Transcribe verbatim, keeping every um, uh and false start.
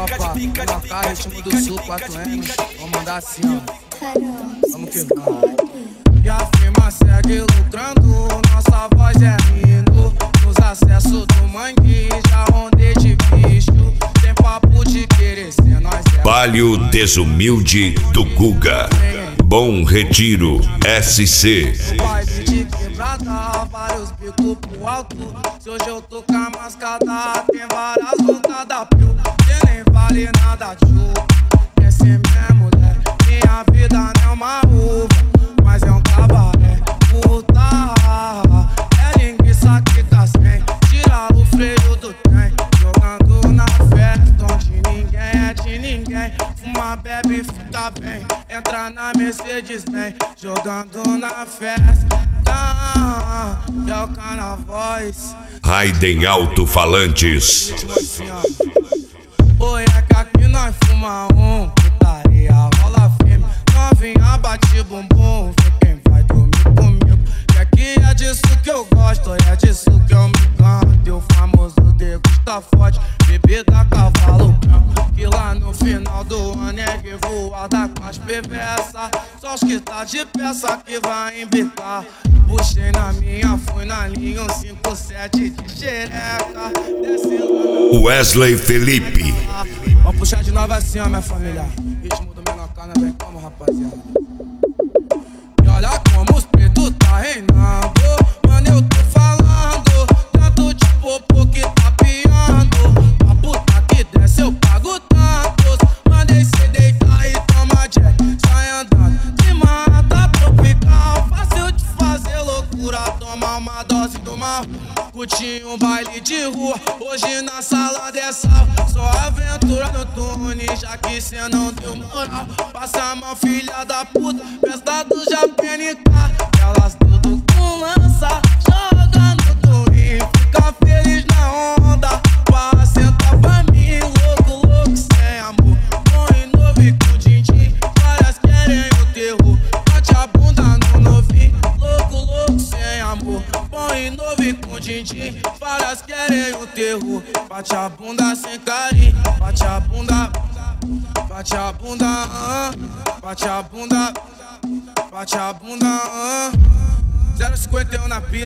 tropa, uma cara, ritmo do sul, quatro anos. Vamos mandar assim, ó. Vamos que vamos. E a firma segue lucrando, nossa voz é rindo. Nos acessos do mangue, já rondei de bicho. Tem papo de querer ser nós. É Palio Desumilde do Guga. Bom Retiro, S C. pai de quebrada, vários bicos pro alto. Se hoje eu tô com a mascada, tem várias voltadas pio. Cê nem vale nada, tio. Quer ser minha mulher? Minha vida não é uma uva, mas é um cabaré. Puta, é linguiça que tá sem. Tira o freio do trem, jogando na festa onde ninguém é de ninguém. Fuma, bebe, fica bem. Entra na Mercedes, vem jogando na festa. E é o Carnavoz. Raiden Alto-Falantes. Oi, é que aqui nós fuma um, putaria rola firme. Novinha bate bumbum, vê quem vai dormir comigo. Que aqui é disso que eu gosto, é disso que eu me canto. E o famoso degusta forte, bebida cavalo branco. Que lá no final do ano é revoada com as perversas. Só os que tá de peça que vai embicar. Puxei na minha, fui na linha, um cinco sete de xereca. Wesley Felipe. Vamos puxar de novo assim, ó, minha família. Ritmo do menor cana, vem como, rapaziada. E olha como os pretos tá reinando. Mano, eu tô falando. Tanto de popô que tá piando. A puta que desce eu pago tantos. Mandei cê deitar e toma jack. Sai andando de mata tropical. Fácil de fazer loucura. Toma uma dose do mal. Curti um baile de rua. Hoje na sala dessa. Só aventura no tune. Já que cê não deu moral. Passa a mão, filha da puta. Festa do Japenica. Elas tudo com lança. Joga no twin. Fica feliz na onda. Para sentar pra mim. Louco, louco, sem amor. Põe novo e com din-din. Várias querem o terror. Bate a bunda no novinho. Louco, louco, sem amor. Põe novo e com din-din. Várias querem o terror. Bate a bunda sem carinho. Bate a bunda. Bate a bunda. Uh. Bate a bunda. Bate a bunda. Uh. zero cinquenta e um na pista.